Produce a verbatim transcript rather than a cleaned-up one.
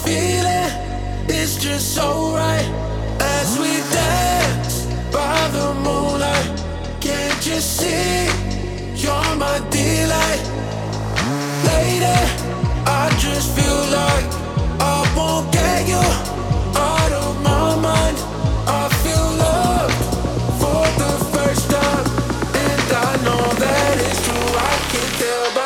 feeling is just so right. As we dance by the moonlight, can't you see you're my delight? Lady, I just feel like I won't get you out of my mind. I feel love for the first time, and I know that it's true. I can tell by